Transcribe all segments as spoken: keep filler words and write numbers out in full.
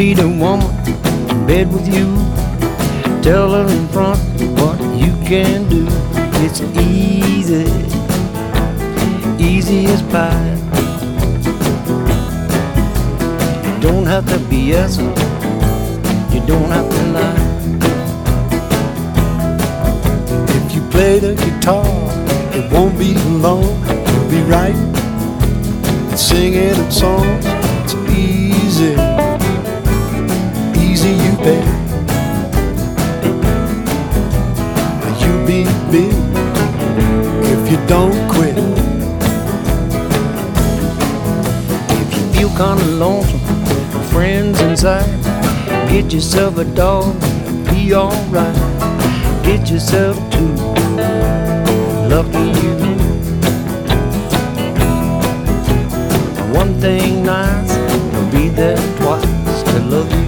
need a woman in bed with you. Tell her in front what you can do. It's easy, easy as pie. You don't have to B S her, you don't have to lie. If you play the guitar, it won't be long. You'll be writing and singing and songs. It's easy, easy you bet. You'll be big if you don't quit. If you feel kinda lonesome, friends inside, get yourself a dog, be alright. Get yourself two, lucky you. One thing nice, will be there twice to love you.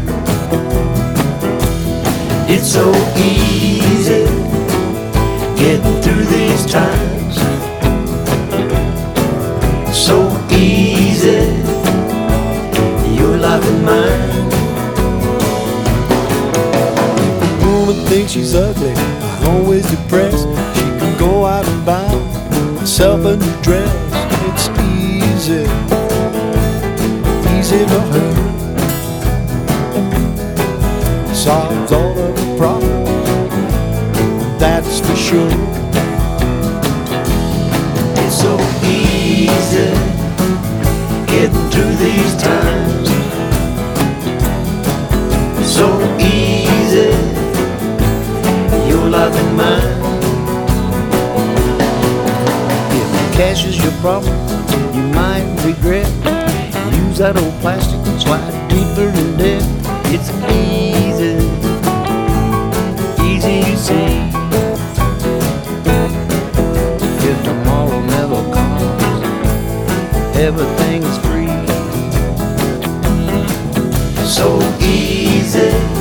It's so easy getting through these times. So easy, your life and mine. If a woman thinks she's ugly, always depressed, she can go out and buy herself a new dress. It's easy, easy for her. Solves all of the problems, that's for sure. It's so easy getting through these times. So easy, your life and mine. If cash is your problem, you might regret. Use that old plastic and slide deeper in debt. It's easy, easy you see. If tomorrow never comes, everything is free. So easy